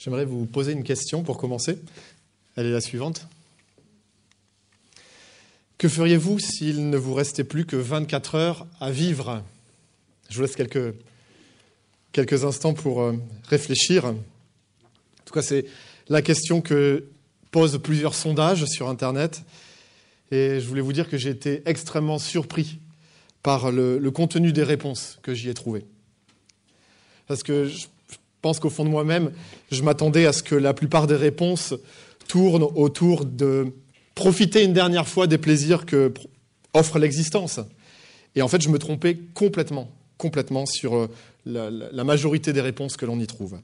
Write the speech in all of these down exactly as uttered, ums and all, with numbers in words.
J'aimerais vous poser une question pour commencer. Elle est la suivante. Que feriez-vous s'il ne vous restait plus que vingt-quatre heures à vivre ? Je vous laisse quelques, quelques instants pour euh, réfléchir. En tout cas, c'est la question que posent plusieurs sondages sur Internet. Et je voulais vous dire que j'ai été extrêmement surpris par le, le contenu des réponses que j'y ai trouvées. Parce que je pense qu'au fond de moi-même, je m'attendais à ce que la plupart des réponses tournent autour de profiter une dernière fois des plaisirs que offre l'existence. Et en fait, je me trompais complètement, complètement sur la, la, la majorité des réponses que l'on y trouve.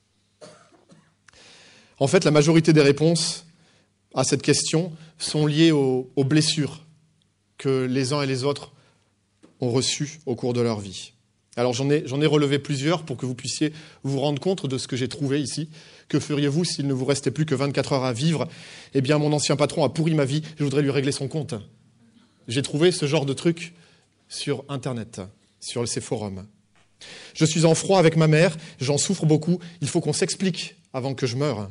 En fait, la majorité des réponses à cette question sont liées aux, aux blessures que les uns et les autres ont reçues au cours de leur vie. Alors j'en ai, j'en ai relevé plusieurs pour que vous puissiez vous rendre compte de ce que j'ai trouvé ici. Que feriez-vous s'il ne vous restait plus que vingt-quatre heures à vivre ? Eh bien, mon ancien patron a pourri ma vie, je voudrais lui régler son compte. J'ai trouvé ce genre de truc sur Internet, sur ces forums. Je suis en froid avec ma mère, j'en souffre beaucoup, il faut qu'on s'explique avant que je meure.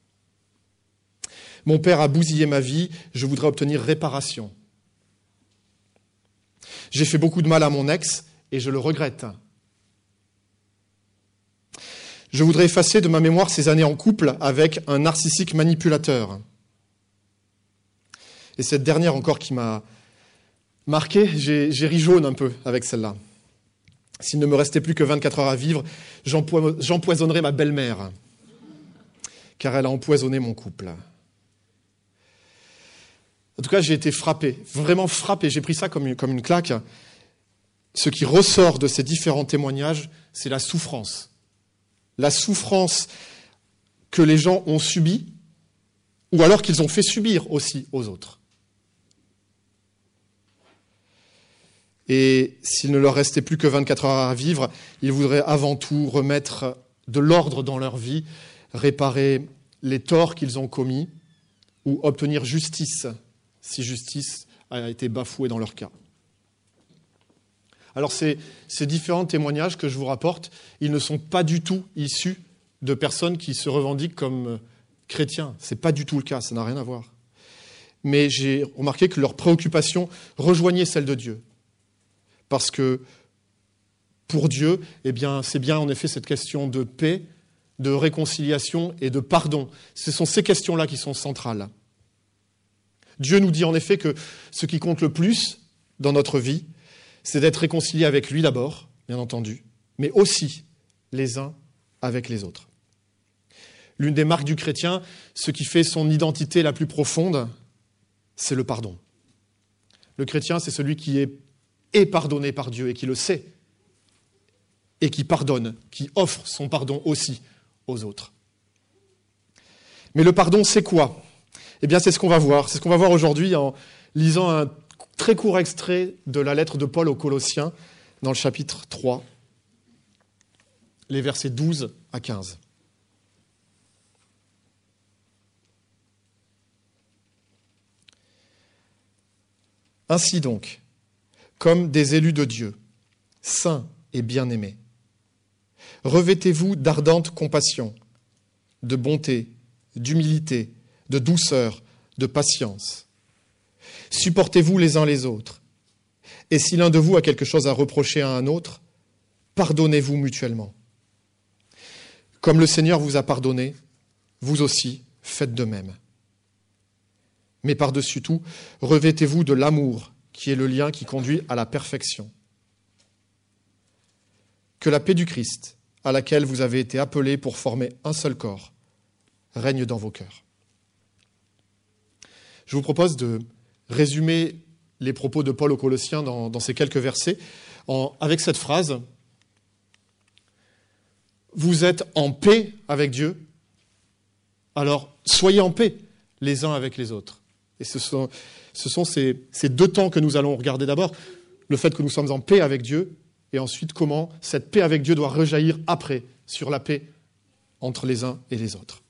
Mon père a bousillé ma vie, je voudrais obtenir réparation. J'ai fait beaucoup de mal à mon ex, et je le regrette. Je voudrais effacer de ma mémoire ces années en couple avec un narcissique manipulateur. Et cette dernière encore qui m'a marqué, j'ai, j'ai ri jaune un peu avec celle-là. S'il ne me restait plus que vingt-quatre heures à vivre, j'empoi- j'empoisonnerais ma belle-mère, car elle a empoisonné mon couple. En tout cas, j'ai été frappé, vraiment frappé. J'ai pris ça comme une, comme une claque. Ce qui ressort de ces différents témoignages, c'est la souffrance. La souffrance que les gens ont subie, ou alors qu'ils ont fait subir aussi aux autres. Et s'il ne leur restait plus que vingt-quatre heures à vivre, ils voudraient avant tout remettre de l'ordre dans leur vie, réparer les torts qu'ils ont commis, ou obtenir justice, si justice a été bafouée dans leur cas. Alors ces, ces différents témoignages que je vous rapporte, ils ne sont pas du tout issus de personnes qui se revendiquent comme chrétiens. Ce n'est pas du tout le cas, ça n'a rien à voir. Mais j'ai remarqué que leurs préoccupations rejoignaient celles de Dieu. Parce que pour Dieu, eh bien, c'est bien en effet cette question de paix, de réconciliation et de pardon. Ce sont ces questions-là qui sont centrales. Dieu nous dit en effet que ce qui compte le plus dans notre vie, c'est d'être réconcilié avec lui d'abord, bien entendu, mais aussi les uns avec les autres. L'une des marques du chrétien, ce qui fait son identité la plus profonde, c'est le pardon. Le chrétien, c'est celui qui est, est pardonné par Dieu et qui le sait, et qui pardonne, qui offre son pardon aussi aux autres. Mais le pardon, c'est quoi ? Eh bien, c'est ce qu'on va voir. C'est ce qu'on va voir aujourd'hui en lisant un très court extrait de la lettre de Paul aux Colossiens, dans le chapitre trois, les versets douze à quinze. Ainsi donc, comme des élus de Dieu, saints et bien-aimés, revêtez-vous d'ardente compassion, de bonté, d'humilité, de douceur, de patience. Supportez-vous les uns les autres. Et si l'un de vous a quelque chose à reprocher à un autre, pardonnez-vous mutuellement. Comme le Seigneur vous a pardonné, vous aussi faites de même. Mais par-dessus tout, revêtez-vous de l'amour, qui est le lien qui conduit à la perfection. Que la paix du Christ, à laquelle vous avez été appelés pour former un seul corps, règne dans vos cœurs. Je vous propose de résumer les propos de Paul aux Colossiens dans, dans ces quelques versets en, avec cette phrase. Vous êtes en paix avec Dieu, alors soyez en paix les uns avec les autres. Et ce sont, ce sont ces, ces deux temps que nous allons regarder d'abord. Le fait que nous sommes en paix avec Dieu et ensuite comment cette paix avec Dieu doit rejaillir après sur la paix entre les uns et les autres.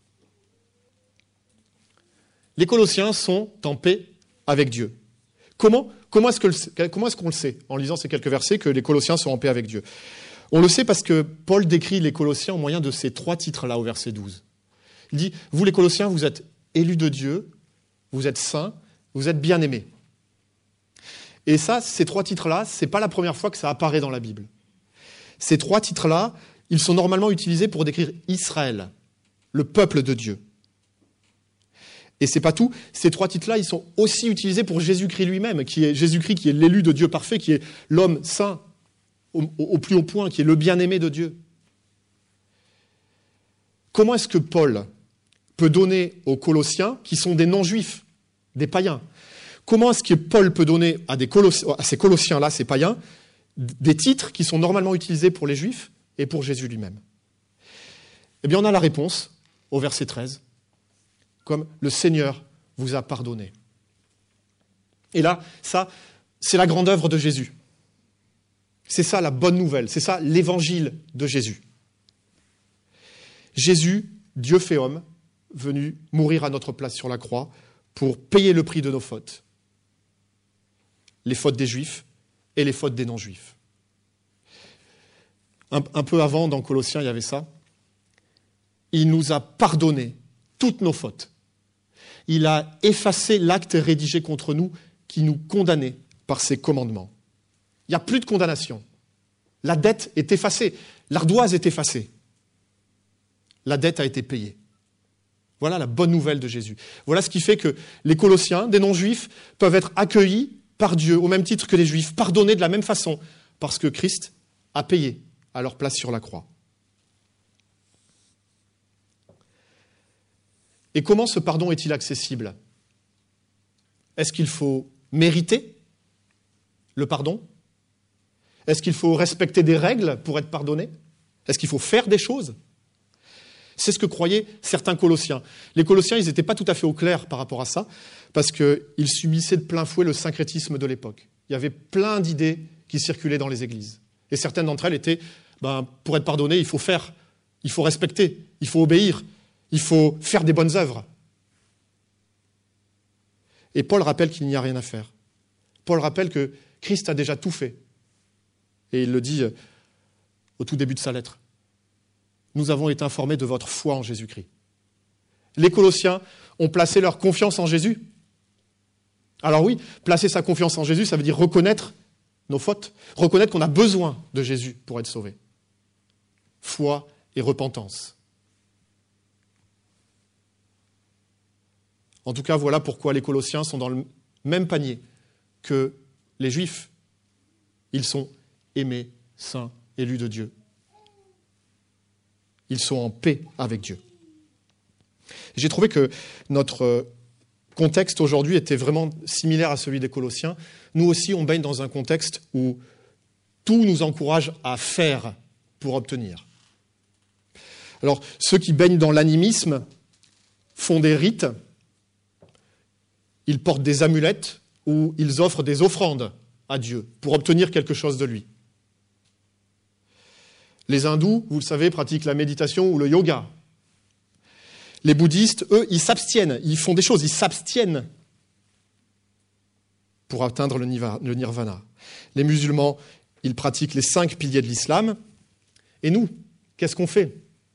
Les Colossiens sont en paix avec Dieu. Comment, comment, est-ce que le, comment est-ce qu'on le sait en lisant ces quelques versets que les Colossiens sont en paix avec Dieu ? On le sait parce que Paul décrit les Colossiens au moyen de ces trois titres-là au verset douze. Il dit, vous les Colossiens, vous êtes élus de Dieu, vous êtes saints, vous êtes bien-aimés. Et ça, ces trois titres-là, ce n'est pas la première fois que ça apparaît dans la Bible. Ces trois titres-là, ils sont normalement utilisés pour décrire Israël, le peuple de Dieu. Et c'est pas tout, ces trois titres-là, ils sont aussi utilisés pour Jésus-Christ lui-même, qui est Jésus-Christ, qui est l'élu de Dieu parfait, qui est l'homme saint au, au plus haut point, qui est le bien-aimé de Dieu. Comment est-ce que Paul peut donner aux Colossiens, qui sont des non-juifs, des païens, comment est-ce que Paul peut donner à, des Colossiens, à ces Colossiens-là, ces païens, des titres qui sont normalement utilisés pour les Juifs et pour Jésus lui-même? Eh bien, on a la réponse au verset treize, comme « Le Seigneur vous a pardonné ». Et là, ça, c'est la grande œuvre de Jésus. C'est ça la bonne nouvelle, c'est ça l'évangile de Jésus. Jésus, Dieu fait homme, venu mourir à notre place sur la croix pour payer le prix de nos fautes. Les fautes des Juifs et les fautes des non-Juifs. Un, un peu avant, dans Colossiens, il y avait ça. Il nous a pardonné toutes nos fautes. Il a effacé l'acte rédigé contre nous qui nous condamnait par ses commandements. Il n'y a plus de condamnation. La dette est effacée. L'ardoise est effacée. La dette a été payée. Voilà la bonne nouvelle de Jésus. Voilà ce qui fait que les Colossiens, des non-juifs, peuvent être accueillis par Dieu au même titre que les Juifs, pardonnés de la même façon, parce que Christ a payé à leur place sur la croix. Et comment ce pardon est-il accessible? Est-ce qu'il faut mériter le pardon? Est-ce qu'il faut respecter des règles pour être pardonné? Est-ce qu'il faut faire des choses? C'est ce que croyaient certains Colossiens. Les Colossiens, ils n'étaient pas tout à fait au clair par rapport à ça, parce qu'ils subissaient de plein fouet le syncrétisme de l'époque. Il y avait plein d'idées qui circulaient dans les églises. Et certaines d'entre elles étaient, ben, pour être pardonné, il faut faire, il faut respecter, il faut obéir, il faut faire des bonnes œuvres. Et Paul rappelle qu'il n'y a rien à faire. Paul rappelle que Christ a déjà tout fait. Et il le dit au tout début de sa lettre. Nous avons été informés de votre foi en Jésus-Christ. Les Colossiens ont placé leur confiance en Jésus. Alors oui, placer sa confiance en Jésus, ça veut dire reconnaître nos fautes, reconnaître qu'on a besoin de Jésus pour être sauvé. Foi et repentance. En tout cas, voilà pourquoi les Colossiens sont dans le même panier que les Juifs. Ils sont aimés, saints, élus de Dieu. Ils sont en paix avec Dieu. J'ai trouvé que notre contexte aujourd'hui était vraiment similaire à celui des Colossiens. Nous aussi, on baigne dans un contexte où tout nous encourage à faire pour obtenir. Alors, ceux qui baignent dans l'animisme font des rites, ils portent des amulettes ou ils offrent des offrandes à Dieu pour obtenir quelque chose de lui. Les hindous, vous le savez, pratiquent la méditation ou le yoga. Les bouddhistes, eux, ils s'abstiennent, ils font des choses, ils s'abstiennent pour atteindre le nirvana. Les musulmans, ils pratiquent les cinq piliers de l'islam. Et nous, qu'est-ce qu'on fait?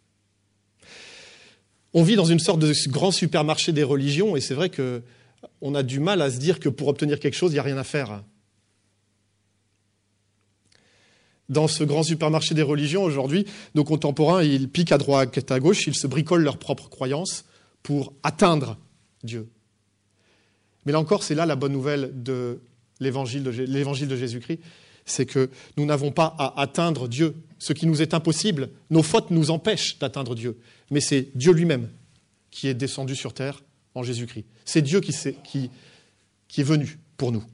On vit dans une sorte de grand supermarché des religions, et c'est vrai qu'on a du mal à se dire que pour obtenir quelque chose, il n'y a rien à faire. Dans ce grand supermarché des religions, aujourd'hui, nos contemporains, ils piquent à droite, à gauche, ils se bricolent leurs propres croyances pour atteindre Dieu. Mais là encore, c'est là la bonne nouvelle de l'évangile de, l'évangile de Jésus-Christ, c'est que nous n'avons pas à atteindre Dieu. Ce qui nous est impossible, nos fautes nous empêchent d'atteindre Dieu. Mais c'est Dieu lui-même qui est descendu sur terre en Jésus-Christ. C'est Dieu qui, qui, qui est venu pour nous.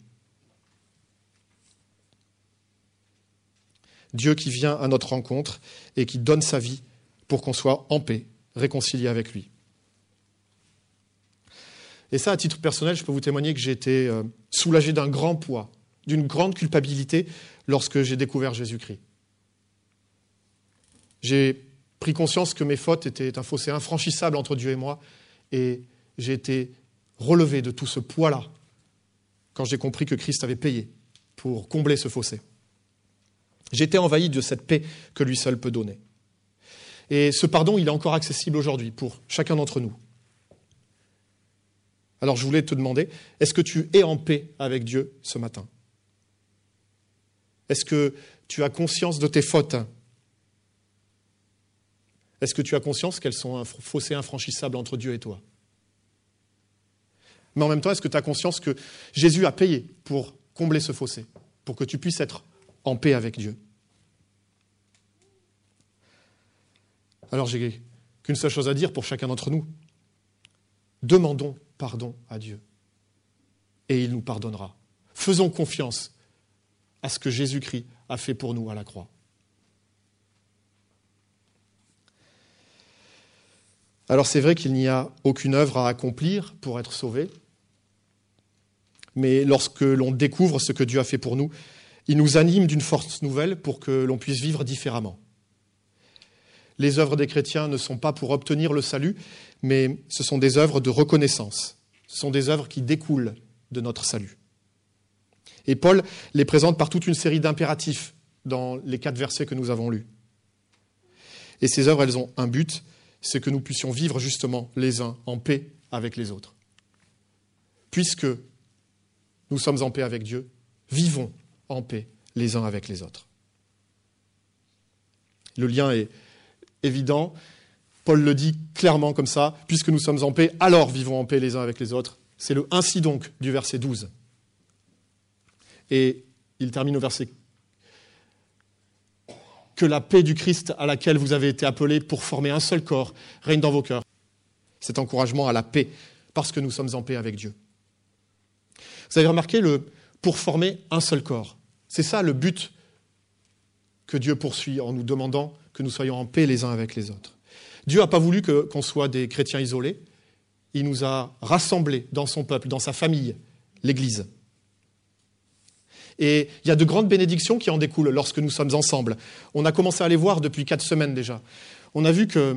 Dieu qui vient à notre rencontre et qui donne sa vie pour qu'on soit en paix, réconcilié avec lui. Et ça, à titre personnel, je peux vous témoigner que j'ai été euh, soulagé d'un grand poids, d'une grande culpabilité lorsque j'ai découvert Jésus-Christ. J'ai pris conscience que mes fautes étaient un fossé infranchissable entre Dieu et moi, et j'ai été relevé de tout ce poids-là quand j'ai compris que Christ avait payé pour combler ce fossé. J'étais envahi de cette paix que lui seul peut donner. Et ce pardon, il est encore accessible aujourd'hui pour chacun d'entre nous. Alors je voulais te demander, est-ce que tu es en paix avec Dieu ce matin? Est-ce que tu as conscience de tes fautes? Est-ce que tu as conscience qu'elles sont un fossé infranchissable entre Dieu et toi? Mais en même temps, est-ce que tu as conscience que Jésus a payé pour combler ce fossé, pour que tu puisses être en paix avec Dieu? Alors j'ai qu'une seule chose à dire pour chacun d'entre nous. Demandons pardon à Dieu et il nous pardonnera. Faisons confiance à ce que Jésus-Christ a fait pour nous à la croix. Alors c'est vrai qu'il n'y a aucune œuvre à accomplir pour être sauvé, mais lorsque l'on découvre ce que Dieu a fait pour nous, il nous anime d'une force nouvelle pour que l'on puisse vivre différemment. Les œuvres des chrétiens ne sont pas pour obtenir le salut, mais ce sont des œuvres de reconnaissance. Ce sont des œuvres qui découlent de notre salut. Et Paul les présente par toute une série d'impératifs dans les quatre versets que nous avons lus. Et ces œuvres, elles ont un but, c'est que nous puissions vivre justement les uns en paix avec les autres. Puisque nous sommes en paix avec Dieu, vivons en paix les uns avec les autres. Le lien est évident. Paul le dit clairement comme ça, puisque nous sommes en paix, alors vivons en paix les uns avec les autres. C'est le « ainsi donc » du verset douze. Et il termine au verset « Que la paix du Christ à laquelle vous avez été appelés pour former un seul corps règne dans vos cœurs. » Cet encouragement à la paix, parce que nous sommes en paix avec Dieu. Vous avez remarqué le « pour former un seul corps ». C'est ça le but que Dieu poursuit en nous demandant que nous soyons en paix les uns avec les autres. Dieu n'a pas voulu que, qu'on soit des chrétiens isolés. Il nous a rassemblés dans son peuple, dans sa famille, l'Église. Et il y a de grandes bénédictions qui en découlent lorsque nous sommes ensemble. On a commencé à les voir depuis quatre semaines déjà. On a vu que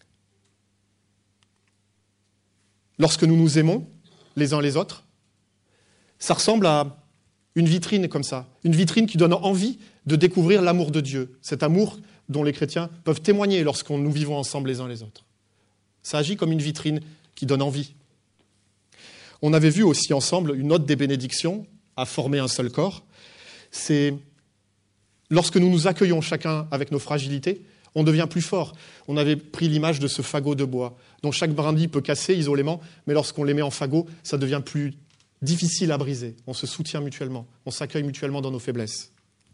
lorsque nous nous aimons les uns les autres, ça ressemble à une vitrine comme ça, une vitrine qui donne envie de découvrir l'amour de Dieu, cet amour dont les chrétiens peuvent témoigner lorsque nous vivons ensemble les uns les autres. Ça agit comme une vitrine qui donne envie. On avait vu aussi ensemble une autre des bénédictions à former un seul corps, c'est lorsque nous nous accueillons chacun avec nos fragilités, on devient plus fort. On avait pris l'image de ce fagot de bois, dont chaque brindille peut casser isolément, mais lorsqu'on les met en fagot, ça devient plus difficile à briser. On se soutient mutuellement, on s'accueille mutuellement dans nos faiblesses.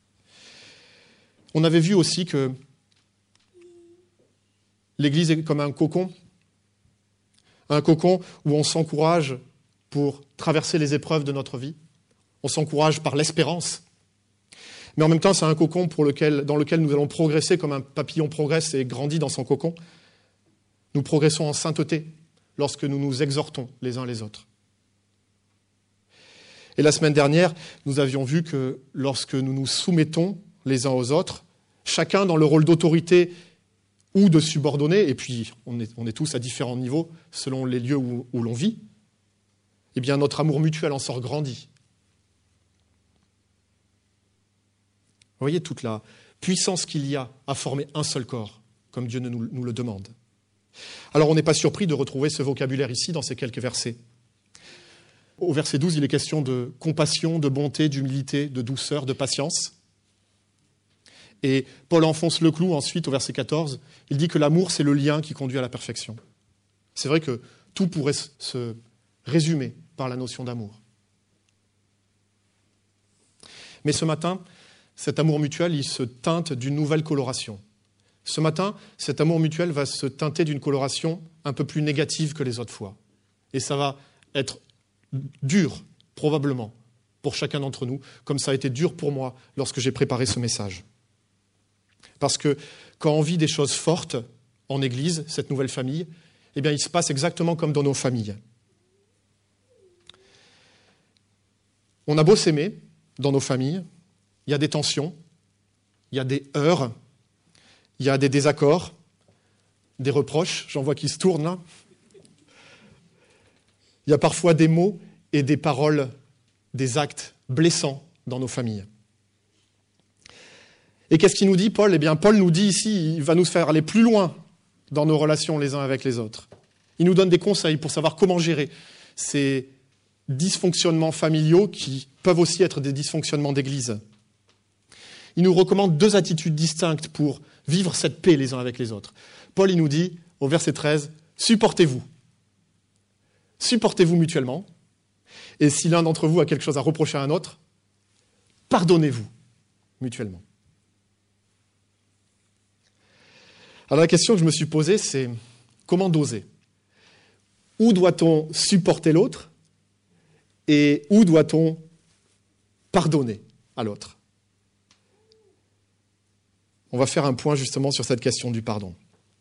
On avait vu aussi que l'Église est comme un cocon, un cocon où on s'encourage pour traverser les épreuves de notre vie. On s'encourage par l'espérance. Mais en même temps, c'est un cocon pour lequel, dans lequel nous allons progresser comme un papillon progresse et grandit dans son cocon. Nous progressons en sainteté lorsque nous nous exhortons les uns les autres. Et la semaine dernière, nous avions vu que lorsque nous nous soumettons les uns aux autres, chacun dans le rôle d'autorité ou de subordonné, et puis on est, on est tous à différents niveaux selon les lieux où, où l'on vit, eh bien notre amour mutuel en sort grandi. Vous voyez toute la puissance qu'il y a à former un seul corps, comme Dieu nous, nous le demande. Alors on n'est pas surpris de retrouver ce vocabulaire ici dans ces quelques versets. Au verset douze, il est question de compassion, de bonté, d'humilité, de douceur, de patience. Et Paul enfonce le clou ensuite au verset quatorze. Il dit que l'amour, c'est le lien qui conduit à la perfection. C'est vrai que tout pourrait se résumer par la notion d'amour. Mais ce matin, cet amour mutuel, il se teinte d'une nouvelle coloration. Ce matin, cet amour mutuel va se teinter d'une coloration un peu plus négative que les autres fois. Et ça va être dur, probablement, pour chacun d'entre nous, comme ça a été dur pour moi lorsque j'ai préparé ce message. Parce que quand on vit des choses fortes en Église, cette nouvelle famille, eh bien, il se passe exactement comme dans nos familles. On a beau s'aimer dans nos familles, il y a des tensions, il y a des heurts, il y a des désaccords, des reproches, j'en vois qui se tournent là. Il y a parfois des mots et des paroles, des actes blessants dans nos familles. Et qu'est-ce qu'il nous dit, Paul ? Eh bien, Paul nous dit ici, il va nous faire aller plus loin dans nos relations les uns avec les autres. Il nous donne des conseils pour savoir comment gérer ces dysfonctionnements familiaux qui peuvent aussi être des dysfonctionnements d'église. Il nous recommande deux attitudes distinctes pour vivre cette paix les uns avec les autres. Paul, il nous dit, au verset treize, « Supportez-vous. Supportez-vous mutuellement. Et si l'un d'entre vous a quelque chose à reprocher à un autre, pardonnez-vous mutuellement. » Alors la question que je me suis posée, c'est comment doser ? Où doit-on supporter l'autre et où doit-on pardonner à l'autre ? On va faire un point justement sur cette question du pardon.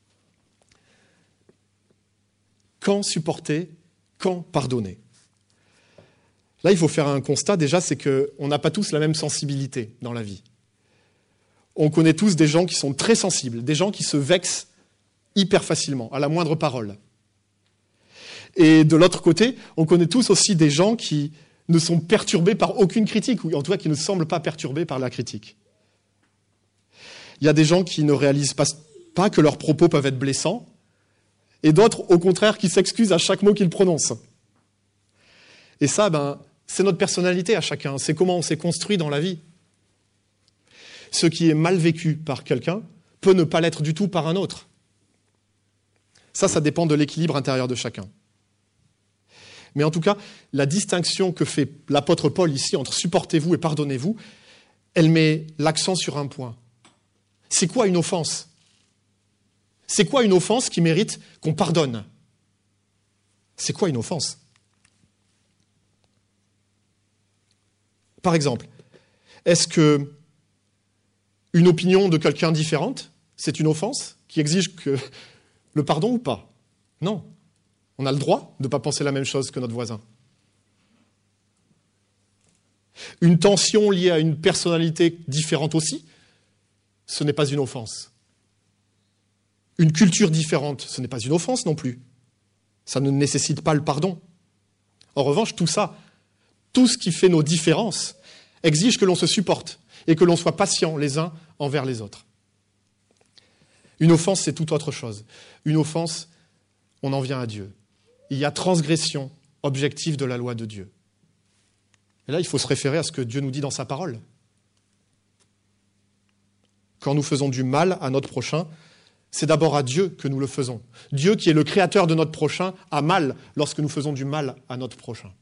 Quand supporter ? Quand pardonner ? Là, il faut faire un constat déjà, c'est qu'on n'a pas tous la même sensibilité dans la vie. On connaît tous des gens qui sont très sensibles, des gens qui se vexent hyper facilement, à la moindre parole. Et de l'autre côté, on connaît tous aussi des gens qui ne sont perturbés par aucune critique, ou en tout cas qui ne semblent pas perturbés par la critique. Il y a des gens qui ne réalisent pas, pas que leurs propos peuvent être blessants, et d'autres, au contraire, qui s'excusent à chaque mot qu'ils prononcent. Et ça, ben, c'est notre personnalité à chacun, c'est comment on s'est construit dans la vie. Ce qui est mal vécu par quelqu'un peut ne pas l'être du tout par un autre. Ça, ça dépend de l'équilibre intérieur de chacun. Mais en tout cas, la distinction que fait l'apôtre Paul ici entre supportez-vous et pardonnez-vous, elle met l'accent sur un point. C'est quoi une offense ? C'est quoi une offense qui mérite qu'on pardonne ? C'est quoi une offense ? Par exemple, est-ce que une opinion de quelqu'un différente, c'est une offense qui exige que le pardon ou pas ? Non. On a le droit de ne pas penser la même chose que notre voisin. Une tension liée à une personnalité différente aussi, ce n'est pas une offense. Une culture différente, ce n'est pas une offense non plus. Ça ne nécessite pas le pardon. En revanche, tout ça, tout ce qui fait nos différences, exige que l'on se supporte et que l'on soit patient les uns envers les autres. Une offense, c'est tout autre chose. Une offense, on en vient à Dieu. Il y a transgression objective de la loi de Dieu. Et là, il faut se référer à ce que Dieu nous dit dans sa parole. Quand nous faisons du mal à notre prochain, c'est d'abord à Dieu que nous le faisons. Dieu, qui est le créateur de notre prochain, a mal lorsque nous faisons du mal à notre prochain.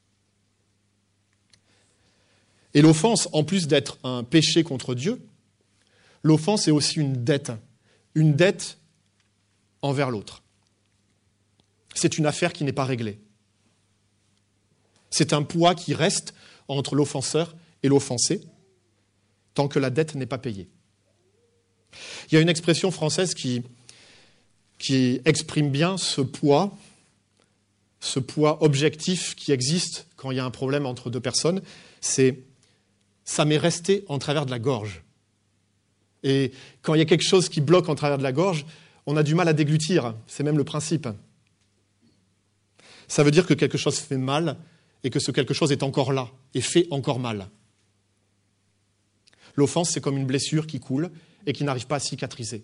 Et l'offense, en plus d'être un péché contre Dieu, l'offense est aussi une dette, une dette envers l'autre. C'est une affaire qui n'est pas réglée. C'est un poids qui reste entre l'offenseur et l'offensé, tant que la dette n'est pas payée. Il y a une expression française qui, qui exprime bien ce poids, ce poids objectif qui existe quand il y a un problème entre deux personnes, c'est « ça m'est resté en travers de la gorge ». Et quand il y a quelque chose qui bloque en travers de la gorge, on a du mal à déglutir, c'est même le principe. Ça veut dire que quelque chose fait mal et que ce quelque chose est encore là et fait encore mal. L'offense, c'est comme une blessure qui coule et qui n'arrive pas à cicatriser.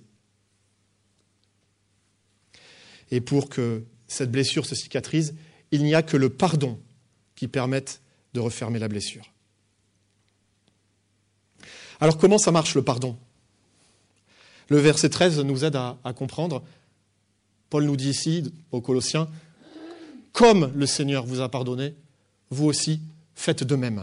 Et pour que cette blessure se cicatrise, il n'y a que le pardon qui permette de refermer la blessure. Alors comment ça marche le pardon ? Le verset treize nous aide à, à comprendre. Paul nous dit ici, aux Colossiens, « Comme le Seigneur vous a pardonné, vous aussi faites de même. »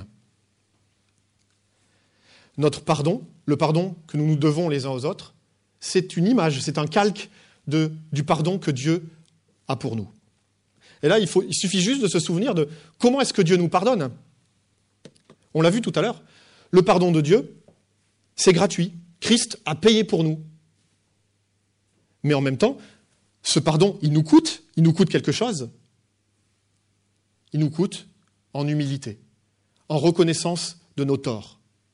Notre pardon, le pardon que nous nous devons les uns aux autres, c'est une image, c'est un calque de, du pardon que Dieu a pour nous. Et là, il, faut, il suffit juste de se souvenir de comment est-ce que Dieu nous pardonne. On l'a vu tout à l'heure, le pardon de Dieu, c'est gratuit. Christ a payé pour nous. Mais en même temps, ce pardon, il nous coûte, il nous coûte quelque chose. Il nous coûte en humilité, en reconnaissance de nos torts.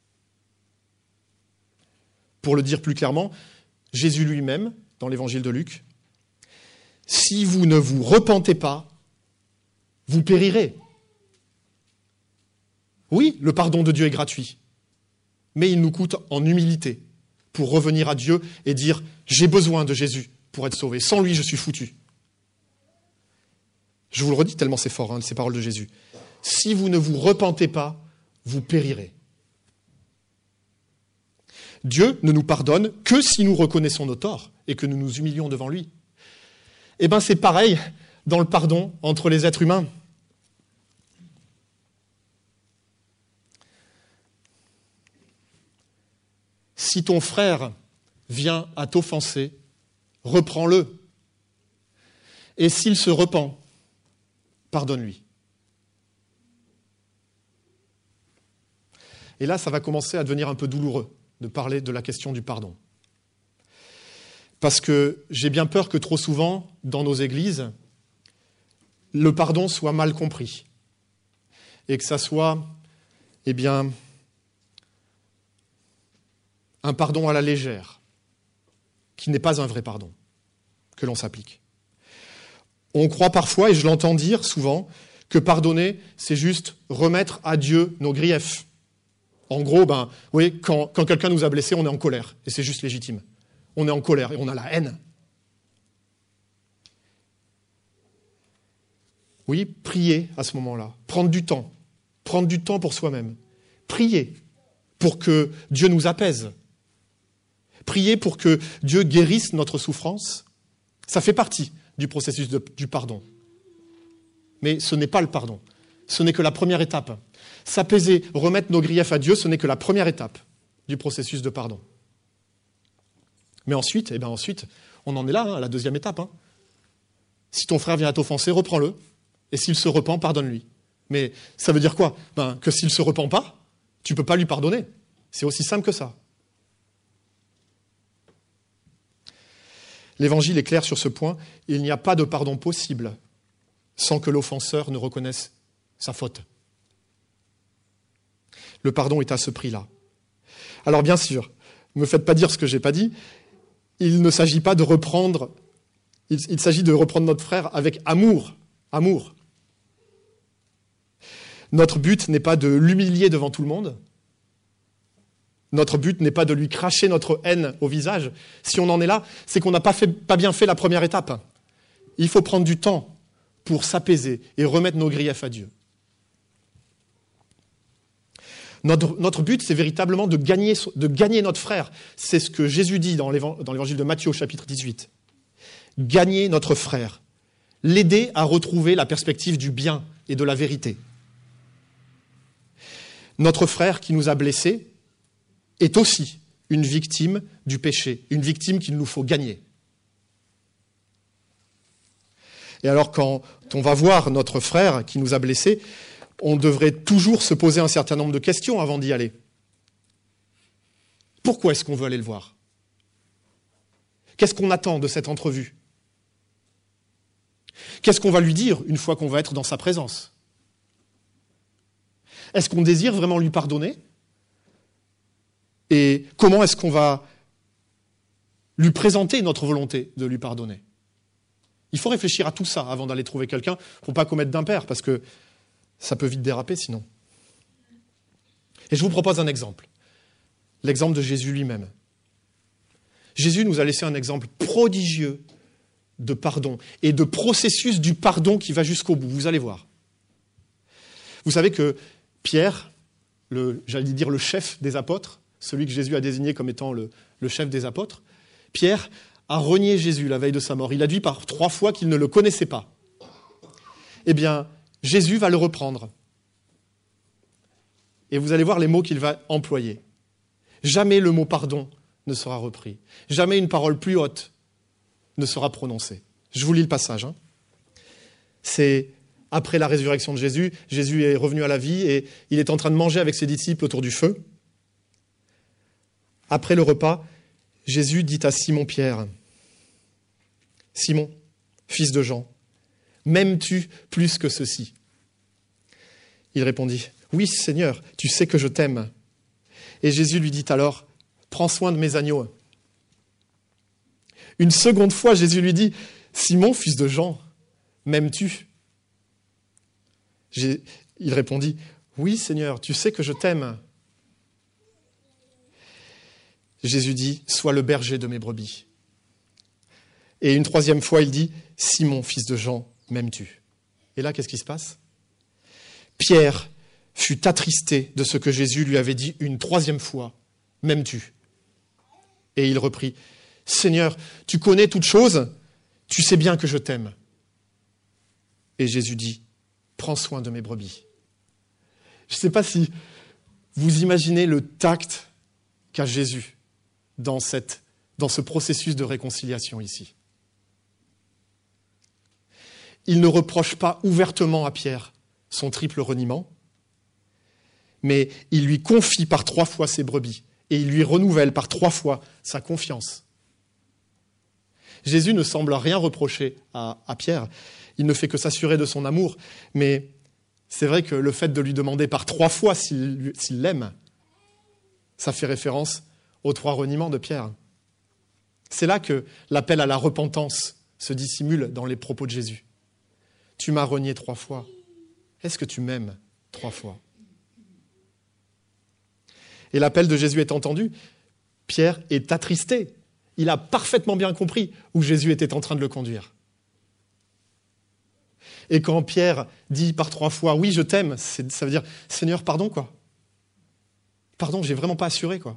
Pour le dire plus clairement, Jésus lui-même, dans l'évangile de Luc, « Si vous ne vous repentez pas, vous périrez. » Oui, le pardon de Dieu est gratuit, mais il nous coûte en humilité pour revenir à Dieu et dire « J'ai besoin de Jésus pour être sauvé. Sans lui, je suis foutu. Je vous le redis tellement c'est fort, hein, ces paroles de Jésus. Si vous ne vous repentez pas, vous périrez. Dieu ne nous pardonne que si nous reconnaissons nos torts et que nous nous humilions devant lui. Eh bien, c'est pareil dans le pardon entre les êtres humains. Si ton frère vient à t'offenser, reprends-le. Et s'il se repent, pardonne-lui. Et là, ça va commencer à devenir un peu douloureux de parler de la question du pardon. Parce que j'ai bien peur que trop souvent, dans nos églises, le pardon soit mal compris. Et que ça soit, eh bien, un pardon à la légère, qui n'est pas un vrai pardon, que l'on s'applique. On croit parfois, et je l'entends dire souvent, que pardonner, c'est juste remettre à Dieu nos griefs. En gros, ben, oui, quand, quand quelqu'un nous a blessés, on est en colère, et c'est juste légitime. On est en colère et on a la haine. Oui, prier à ce moment-là, prendre du temps, prendre du temps pour soi-même, prier pour que Dieu nous apaise, prier pour que Dieu guérisse notre souffrance, ça fait partie du processus de, du pardon. Mais ce n'est pas le pardon, ce n'est que la première étape. S'apaiser, remettre nos griefs à Dieu, ce n'est que la première étape du processus de pardon. Mais ensuite, eh bien ensuite, on en est là, hein, à la deuxième étape. Hein. Si ton frère vient à t'offenser, reprends-le. Et s'il se repent, pardonne-lui. Mais ça veut dire quoi? Ben, que s'il ne se repent pas, tu ne peux pas lui pardonner. C'est aussi simple que ça. L'Évangile est clair sur ce point. Il n'y a pas de pardon possible sans que l'offenseur ne reconnaisse sa faute. Le pardon est à ce prix-là. Alors bien sûr, ne me faites pas dire ce que je n'ai pas dit. Il ne s'agit pas de reprendre, il, il s'agit de reprendre notre frère avec amour. Amour. Notre but n'est pas de l'humilier devant tout le monde. Notre but n'est pas de lui cracher notre haine au visage. Si on en est là, c'est qu'on n'a pas, fait, pas bien fait la première étape. Il faut prendre du temps pour s'apaiser et remettre nos griefs à Dieu. Notre, notre but, c'est véritablement de gagner, de gagner notre frère. C'est ce que Jésus dit dans l'évangile de Matthieu au chapitre dix-huit. Gagner notre frère. L'aider à retrouver la perspective du bien et de la vérité. Notre frère qui nous a blessés est aussi une victime du péché, une victime qu'il nous faut gagner. Et alors quand on va voir notre frère qui nous a blessés, on devrait toujours se poser un certain nombre de questions avant d'y aller. Pourquoi est-ce qu'on veut aller le voir? Qu'est-ce qu'on attend de cette entrevue? Qu'est-ce qu'on va lui dire une fois qu'on va être dans sa présence? Est-ce qu'on désire vraiment lui pardonner? Et comment est-ce qu'on va lui présenter notre volonté de lui pardonner? Il faut réfléchir à tout ça avant d'aller trouver quelqu'un pour ne pas commettre d'impair, parce que ça peut vite déraper sinon. Et je vous propose un exemple. L'exemple de Jésus lui-même. Jésus nous a laissé un exemple prodigieux de pardon et de processus du pardon qui va jusqu'au bout. Vous allez voir. Vous savez que Pierre, le, j'allais dire le chef des apôtres, celui que Jésus a désigné comme étant le, le chef des apôtres, Pierre a renié Jésus la veille de sa mort. Il a dit par trois fois qu'il ne le connaissait pas. Eh bien, Jésus va le reprendre. Et vous allez voir les mots qu'il va employer. Jamais le mot pardon ne sera repris. Jamais une parole plus haute ne sera prononcée. Je vous lis le passage. Hein. C'est après la résurrection de Jésus. Jésus est revenu à la vie et il est en train de manger avec ses disciples autour du feu. Après le repas, Jésus dit à Simon-Pierre, « Simon, fils de Jean, m'aimes-tu plus que ceci ?» Il répondit, « Oui, Seigneur, tu sais que je t'aime. » Et Jésus lui dit alors, « Prends soin de mes agneaux. » Une seconde fois, Jésus lui dit, « Simon, fils de Jean, m'aimes-tu » Il répondit, « Oui, Seigneur, tu sais que je t'aime. » Jésus dit, « Sois le berger de mes brebis. » Et une troisième fois, il dit « Simon, fils de Jean, m'aimes-tu » Et là, qu'est-ce qui se passe? Pierre fut attristé de ce que Jésus lui avait dit une troisième fois « M'aimes-tu » Et il reprit « Seigneur, tu connais toutes choses, tu sais bien que je t'aime. » Et Jésus dit « Prends soin de mes brebis. » Je ne sais pas si vous imaginez le tact qu'a Jésus dans, cette, dans ce processus de réconciliation ici. Il ne reproche pas ouvertement à Pierre son triple reniement, mais il lui confie par trois fois ses brebis et il lui renouvelle par trois fois sa confiance. Jésus ne semble rien reprocher à, à Pierre, il ne fait que s'assurer de son amour, mais c'est vrai que le fait de lui demander par trois fois s'il, s'il l'aime, ça fait référence aux trois reniements de Pierre. C'est là que l'appel à la repentance se dissimule dans les propos de Jésus. Tu m'as renié trois fois. Est-ce que tu m'aimes trois fois? Et l'appel de Jésus est entendu. Pierre est attristé. Il a parfaitement bien compris où Jésus était en train de le conduire. Et quand Pierre dit par trois fois « Oui, je t'aime », ça veut dire « Seigneur, pardon, quoi. Pardon, j'ai vraiment pas assuré, quoi. »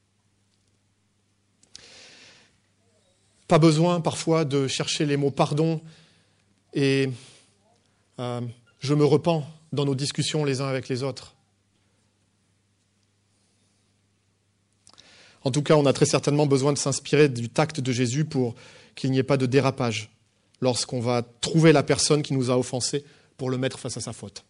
Pas besoin parfois de chercher les mots « pardon » et euh, « je me repens » dans nos discussions les uns avec les autres. En tout cas, on a très certainement besoin de s'inspirer du tact de Jésus pour qu'il n'y ait pas de dérapage lorsqu'on va trouver la personne qui nous a offensés pour le mettre face à sa faute.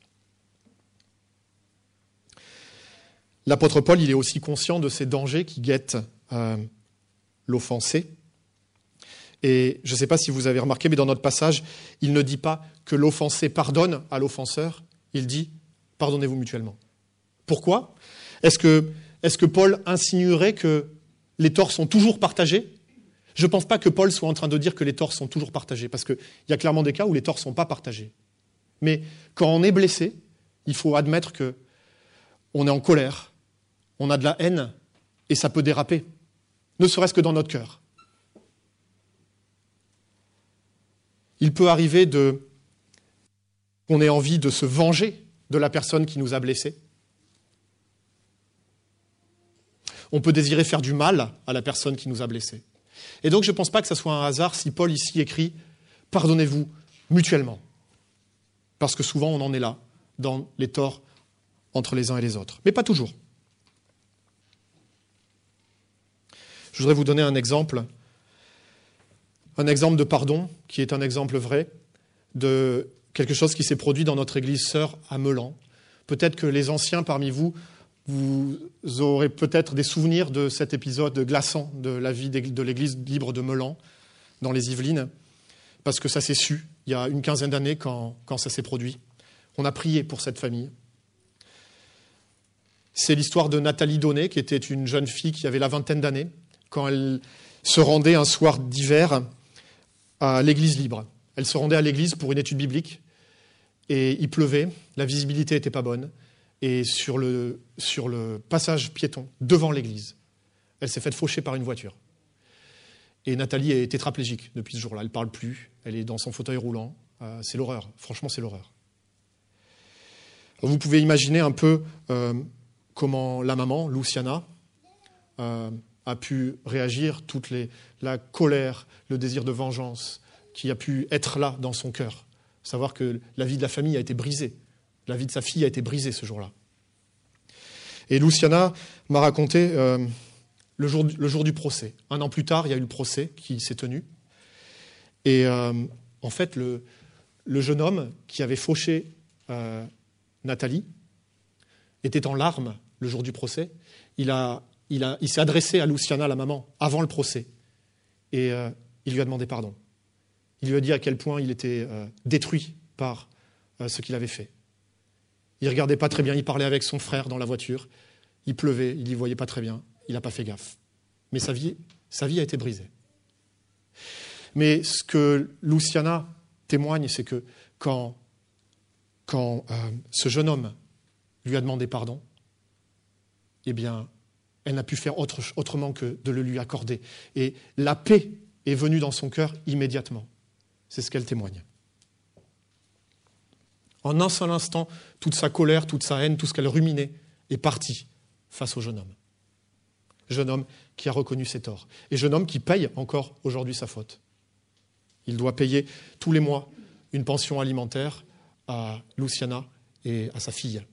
L'apôtre Paul, il est aussi conscient de ces dangers qui guettent euh, l'offensé. Et je ne sais pas si vous avez remarqué, mais dans notre passage, il ne dit pas que l'offensé pardonne à l'offenseur, il dit « pardonnez-vous mutuellement ». Pourquoi ? Est-ce que, est-ce que Paul insinuerait que les torts sont toujours partagés ? Je ne pense pas que Paul soit en train de dire que les torts sont toujours partagés, parce qu'il y a clairement des cas où les torts ne sont pas partagés. Mais quand on est blessé, il faut admettre qu'on est en colère, on a de la haine, et ça peut déraper, ne serait-ce que dans notre cœur. Il peut arriver de, qu'on ait envie de se venger de la personne qui nous a blessés. On peut désirer faire du mal à la personne qui nous a blessés. Et donc je ne pense pas que ce soit un hasard si Paul ici écrit « Pardonnez-vous mutuellement ». Parce que souvent on en est là, dans les torts entre les uns et les autres. Mais pas toujours. Je voudrais vous donner un exemple, un exemple de pardon, qui est un exemple vrai, de quelque chose qui s'est produit dans notre église sœur à Meulan. Peut-être que les anciens parmi vous, vous aurez peut-être des souvenirs de cet épisode glaçant de la vie de l'église libre de Meulan, dans les Yvelines, parce que ça s'est su il y a une quinzaine d'années quand, quand ça s'est produit. On a prié pour cette famille. C'est l'histoire de Nathalie Donnet, qui était une jeune fille qui avait la vingtaine d'années, quand elle se rendait un soir d'hiver à l'église libre. Elle se rendait à l'église pour une étude biblique, et il pleuvait, la visibilité n'était pas bonne, et sur le, sur le passage piéton, devant l'église, elle s'est faite faucher par une voiture. Et Nathalie est tétraplégique depuis ce jour-là, elle ne parle plus, elle est dans son fauteuil roulant, euh, c'est l'horreur, franchement c'est l'horreur. Vous pouvez imaginer un peu euh, comment la maman, Luciana, euh, a pu réagir, toute les, la colère, le désir de vengeance qui a pu être là dans son cœur. Savoir que la vie de la famille a été brisée. La vie de sa fille a été brisée ce jour-là. Et Luciana m'a raconté euh, le, jour, le jour du procès. Un an plus tard, il y a eu le procès qui s'est tenu. Et euh, en fait, le, le jeune homme qui avait fauché euh, Nathalie était en larmes le jour du procès. Il, a, il, a, il s'est adressé à Luciana, la maman, avant le procès. Et euh, il lui a demandé pardon. Il lui a dit à quel point il était euh, détruit par euh, ce qu'il avait fait. Il ne regardait pas très bien, il parlait avec son frère dans la voiture. Il pleuvait, il n'y voyait pas très bien, il n'a pas fait gaffe. Mais sa vie, sa vie a été brisée. Mais ce que Luciana témoigne, c'est que quand, quand euh, ce jeune homme lui a demandé pardon, eh bien, elle n'a pu faire autre, autrement que de le lui accorder. Et la paix est venue dans son cœur immédiatement. C'est ce qu'elle témoigne. En un seul instant, toute sa colère, toute sa haine, tout ce qu'elle ruminait est parti face au jeune homme. Jeune homme qui a reconnu ses torts. Et jeune homme qui paye encore aujourd'hui sa faute. Il doit payer tous les mois une pension alimentaire à Luciana et à sa fille.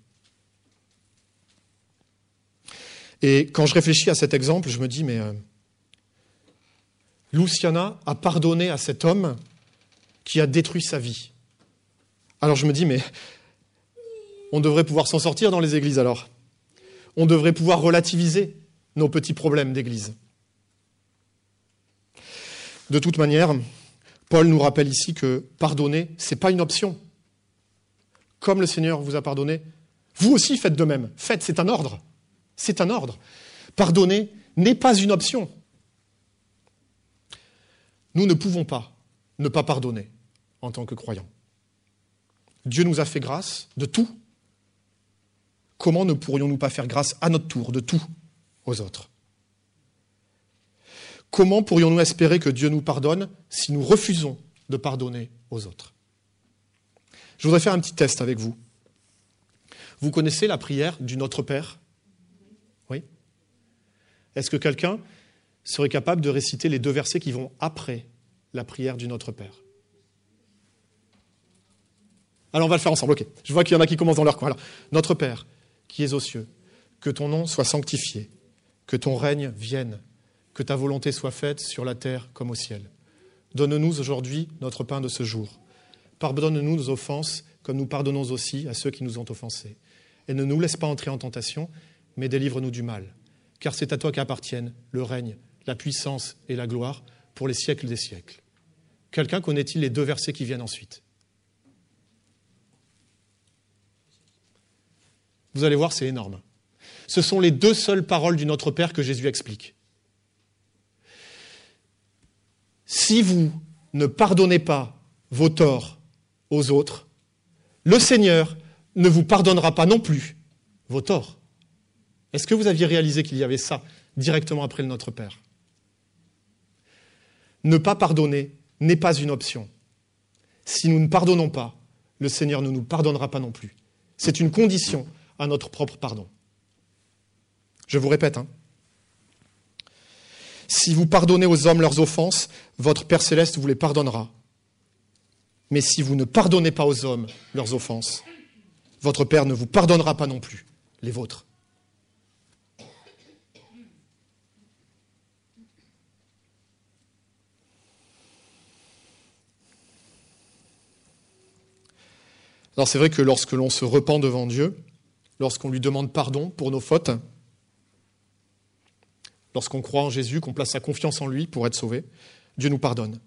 Et quand je réfléchis à cet exemple, je me dis, mais euh, Luciana a pardonné à cet homme qui a détruit sa vie. Alors je me dis, mais on devrait pouvoir s'en sortir dans les églises alors. On devrait pouvoir relativiser nos petits problèmes d'église. De toute manière, Paul nous rappelle ici que pardonner, ce n'est pas une option. Comme le Seigneur vous a pardonné, vous aussi faites de même. Faites, c'est un ordre. C'est un ordre. Pardonner n'est pas une option. Nous ne pouvons pas ne pas pardonner en tant que croyants. Dieu nous a fait grâce de tout. Comment ne pourrions-nous pas faire grâce à notre tour de tout aux autres ? Comment pourrions-nous espérer que Dieu nous pardonne si nous refusons de pardonner aux autres ? Je voudrais faire un petit test avec vous. Vous connaissez la prière du Notre Père ? Oui ? Est-ce que quelqu'un serait capable de réciter les deux versets qui vont après la prière du Notre Père ? Alors on va le faire ensemble, ok. Je vois qu'il y en a qui commencent dans leur coin. Alors, Notre Père, qui es aux cieux, que ton nom soit sanctifié, que ton règne vienne, que ta volonté soit faite sur la terre comme au ciel. Donne-nous aujourd'hui notre pain de ce jour. Pardonne-nous nos offenses, comme nous pardonnons aussi à ceux qui nous ont offensés. Et ne nous laisse pas entrer en tentation, mais délivre-nous du mal. Car c'est à toi qu'appartiennent le règne, la puissance et la gloire pour les siècles des siècles. Quelqu'un connaît-il les deux versets qui viennent ensuite ? Vous allez voir, c'est énorme. Ce sont les deux seules paroles du Notre Père que Jésus explique. Si vous ne pardonnez pas vos torts aux autres, le Seigneur ne vous pardonnera pas non plus vos torts. Est-ce que vous aviez réalisé qu'il y avait ça directement après le Notre Père ? Ne pas pardonner n'est pas une option. Si nous ne pardonnons pas, le Seigneur ne nous pardonnera pas non plus. C'est une condition à notre propre pardon. Je vous répète, hein. Si vous pardonnez aux hommes leurs offenses, votre Père céleste vous les pardonnera. Mais si vous ne pardonnez pas aux hommes leurs offenses, votre Père ne vous pardonnera pas non plus les vôtres. Alors c'est vrai que lorsque l'on se repent devant Dieu, lorsqu'on lui demande pardon pour nos fautes, lorsqu'on croit en Jésus, qu'on place sa confiance en lui pour être sauvé, Dieu nous pardonne.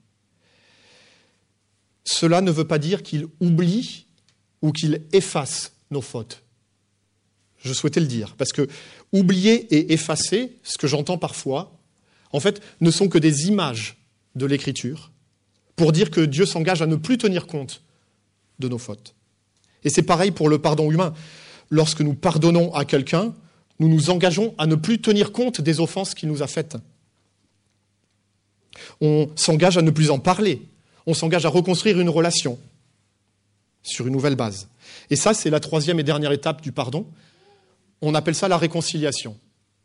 Cela ne veut pas dire qu'il oublie ou qu'il efface nos fautes. Je souhaitais le dire, parce que oublier et effacer, ce que j'entends parfois, en fait, ne sont que des images de l'Écriture pour dire que Dieu s'engage à ne plus tenir compte de nos fautes. Et c'est pareil pour le pardon humain. Lorsque nous pardonnons à quelqu'un, nous nous engageons à ne plus tenir compte des offenses qu'il nous a faites. On s'engage à ne plus en parler. On s'engage à reconstruire une relation sur une nouvelle base. Et ça, c'est la troisième et dernière étape du pardon. On appelle ça la réconciliation.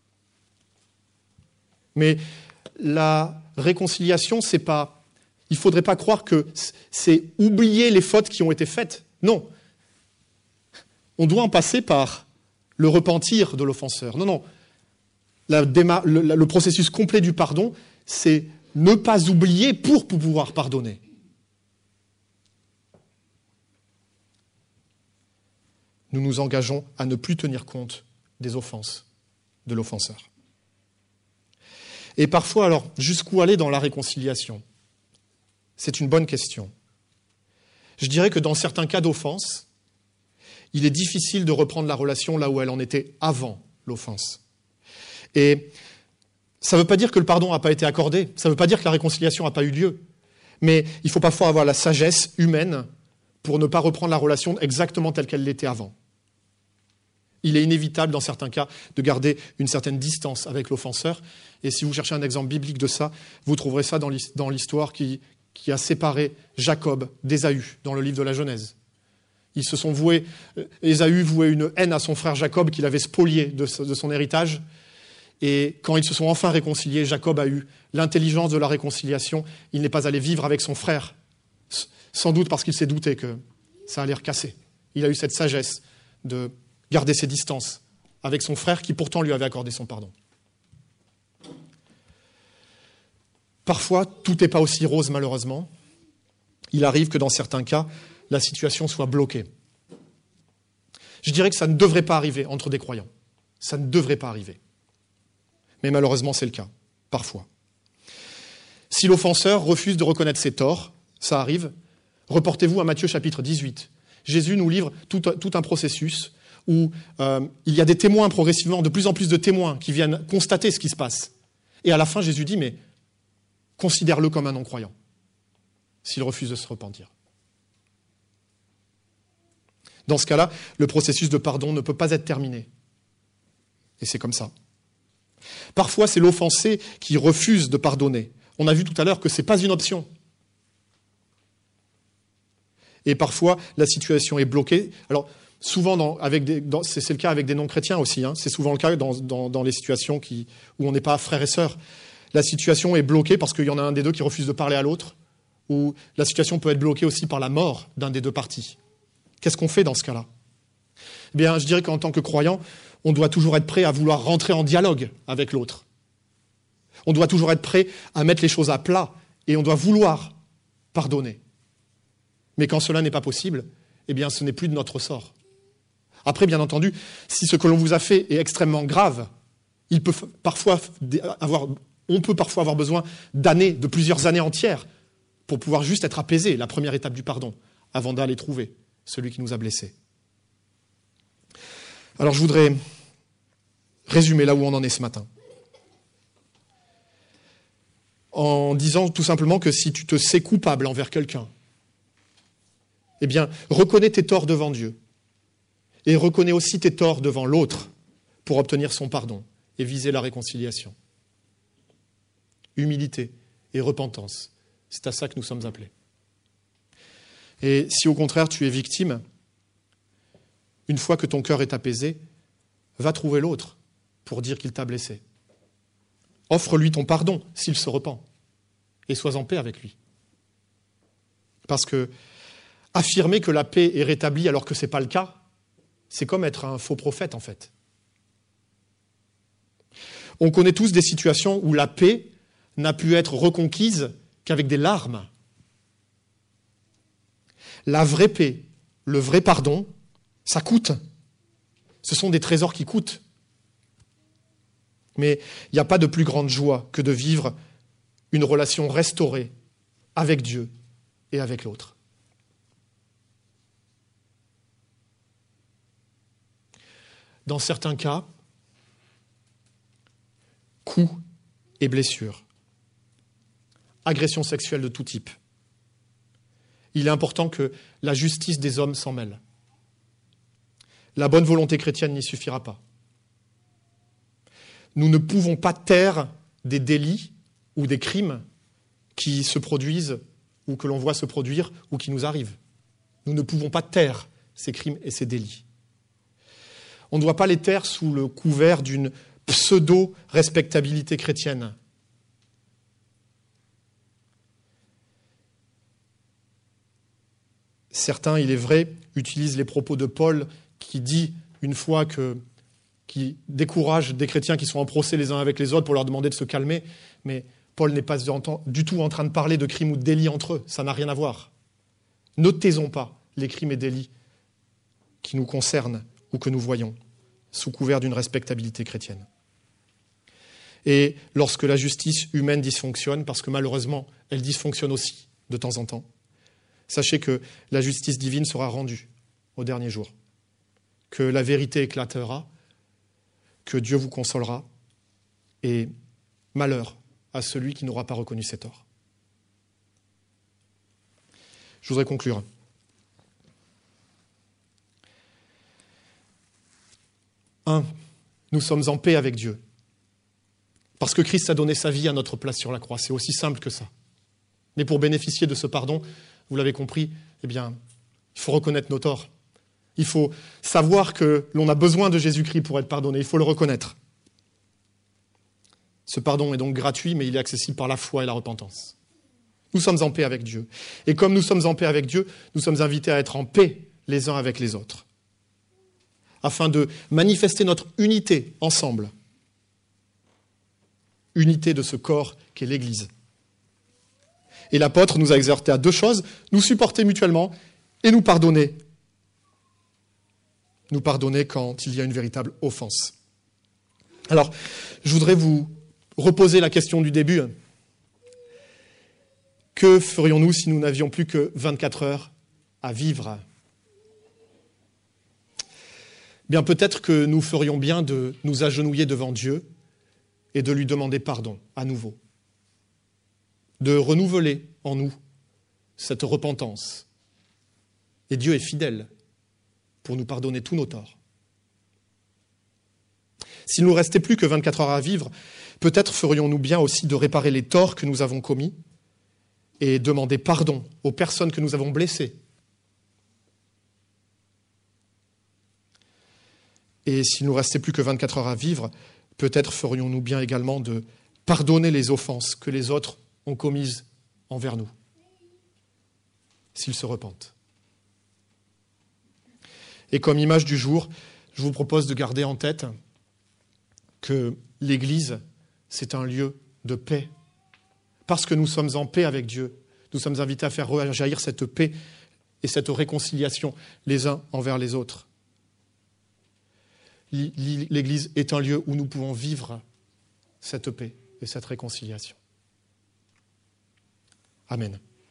Mais la réconciliation, c'est pas... Il ne faudrait pas croire que c'est oublier les fautes qui ont été faites. Non. On doit en passer par le repentir de l'offenseur. Non, non. La déma- le, le processus complet du pardon, c'est ne pas oublier pour pouvoir pardonner. Nous nous engageons à ne plus tenir compte des offenses de l'offenseur. Et parfois, alors, jusqu'où aller dans la réconciliation ? C'est une bonne question. Je dirais que dans certains cas d'offense, il est difficile de reprendre la relation là où elle en était avant l'offense. Et ça ne veut pas dire que le pardon n'a pas été accordé, ça ne veut pas dire que la réconciliation n'a pas eu lieu. Mais il faut parfois avoir la sagesse humaine pour ne pas reprendre la relation exactement telle qu'elle l'était avant. Il est inévitable, dans certains cas, de garder une certaine distance avec l'offenseur. Et si vous cherchez un exemple biblique de ça, vous trouverez ça dans l'histoire qui, qui a séparé Jacob d'Ésaü, dans le livre de la Genèse. Ils se sont voués, Ésaü vouait une haine à son frère Jacob qu'il avait spolié de, de son héritage. Et quand ils se sont enfin réconciliés, Jacob a eu l'intelligence de la réconciliation. Il n'est pas allé vivre avec son frère, sans doute parce qu'il s'est douté que ça allait recasser. Il a eu cette sagesse de garder ses distances avec son frère qui pourtant lui avait accordé son pardon. Parfois, tout n'est pas aussi rose malheureusement. Il arrive que dans certains cas, la situation soit bloquée. Je dirais que ça ne devrait pas arriver entre des croyants. Ça ne devrait pas arriver. Mais malheureusement, c'est le cas, parfois. Si l'offenseur refuse de reconnaître ses torts, ça arrive, reportez-vous à Matthieu chapitre dix-huit. Jésus nous livre tout, tout un processus où euh, il y a des témoins progressivement, de plus en plus de témoins qui viennent constater ce qui se passe. Et à la fin, Jésus dit, mais considère-le comme un non-croyant, s'il refuse de se repentir. Dans ce cas-là, le processus de pardon ne peut pas être terminé. Et c'est comme ça. Parfois, c'est l'offensé qui refuse de pardonner. On a vu tout à l'heure que ce n'est pas une option. Et parfois, la situation est bloquée. Alors, souvent, dans, avec des, dans, c'est, c'est le cas avec des non-chrétiens aussi. Hein. C'est souvent le cas dans, dans, dans les situations qui, où on n'est pas frères et sœurs. La situation est bloquée parce qu'il y en a un des deux qui refuse de parler à l'autre, ou la situation peut être bloquée aussi par la mort d'un des deux parties. Qu'est-ce qu'on fait dans ce cas-là ? Eh bien, je dirais qu'en tant que croyant, on doit toujours être prêt à vouloir rentrer en dialogue avec l'autre. On doit toujours être prêt à mettre les choses à plat et on doit vouloir pardonner. Mais quand cela n'est pas possible, eh bien, ce n'est plus de notre sort. Après, bien entendu, si ce que l'on vous a fait est extrêmement grave, il peut parfois avoir, on peut parfois avoir besoin d'années, de plusieurs années entières, pour pouvoir juste être apaisé, la première étape du pardon, avant d'aller trouver celui qui nous a blessés. Alors je voudrais résumer là où on en est ce matin. En disant tout simplement que si tu te sais coupable envers quelqu'un, eh bien, reconnais tes torts devant Dieu. Et reconnais aussi tes torts devant l'autre pour obtenir son pardon et viser la réconciliation. Humilité et repentance, c'est à ça que nous sommes appelés. Et si au contraire tu es victime, une fois que ton cœur est apaisé, va trouver l'autre pour dire qu'il t'a blessé. Offre-lui ton pardon s'il se repent et sois en paix avec lui. Parce que affirmer que la paix est rétablie alors que ce n'est pas le cas, c'est comme être un faux prophète en fait. On connaît tous des situations où la paix n'a pu être reconquise qu'avec des larmes. La vraie paix, le vrai pardon, ça coûte. Ce sont des trésors qui coûtent. Mais il n'y a pas de plus grande joie que de vivre une relation restaurée avec Dieu et avec l'autre. Dans certains cas, coups et blessures, agressions sexuelles de tout type, il est important que la justice des hommes s'en mêle. La bonne volonté chrétienne n'y suffira pas. Nous ne pouvons pas taire des délits ou des crimes qui se produisent ou que l'on voit se produire ou qui nous arrivent. Nous ne pouvons pas taire ces crimes et ces délits. On ne doit pas les taire sous le couvert d'une pseudo-respectabilité chrétienne. Certains, il est vrai, utilisent les propos de Paul qui dit une fois que, qui décourage des chrétiens qui sont en procès les uns avec les autres pour leur demander de se calmer, mais Paul n'est pas du tout en train de parler de crimes ou de délits entre eux, ça n'a rien à voir. Ne taisons pas les crimes et délits qui nous concernent ou que nous voyons, sous couvert d'une respectabilité chrétienne. Et lorsque la justice humaine dysfonctionne, parce que malheureusement, elle dysfonctionne aussi de temps en temps, sachez que la justice divine sera rendue au dernier jour, que la vérité éclatera, que Dieu vous consolera, et malheur à celui qui n'aura pas reconnu ses torts. Je voudrais conclure. Un, nous sommes en paix avec Dieu. Parce que Christ a donné sa vie à notre place sur la croix. C'est aussi simple que ça. Mais pour bénéficier de ce pardon, vous l'avez compris, eh bien, il faut reconnaître nos torts. Il faut savoir que l'on a besoin de Jésus-Christ pour être pardonné. Il faut le reconnaître. Ce pardon est donc gratuit, mais il est accessible par la foi et la repentance. Nous sommes en paix avec Dieu. Et comme nous sommes en paix avec Dieu, nous sommes invités à être en paix les uns avec les autres, afin de manifester notre unité ensemble. Unité de ce corps qu'est l'Église. Et l'apôtre nous a exhortés à deux choses, nous supporter mutuellement et nous pardonner. Nous pardonner quand il y a une véritable offense. Alors, je voudrais vous reposer la question du début. Que ferions-nous si nous n'avions plus que vingt-quatre heures à vivre ? Bien, peut-être que nous ferions bien de nous agenouiller devant Dieu et de lui demander pardon à nouveau. De renouveler en nous cette repentance. Et Dieu est fidèle pour nous pardonner tous nos torts. S'il ne nous restait plus que vingt-quatre heures à vivre, peut-être ferions-nous bien aussi de réparer les torts que nous avons commis et demander pardon aux personnes que nous avons blessées. Et s'il ne nous restait plus que vingt-quatre heures à vivre, peut-être ferions-nous bien également de pardonner les offenses que les autres ont commises envers nous, s'ils se repentent. Et comme image du jour, je vous propose de garder en tête que l'Église, c'est un lieu de paix. Parce que nous sommes en paix avec Dieu, nous sommes invités à faire rejaillir cette paix et cette réconciliation les uns envers les autres. L'Église est un lieu où nous pouvons vivre cette paix et cette réconciliation. Amen.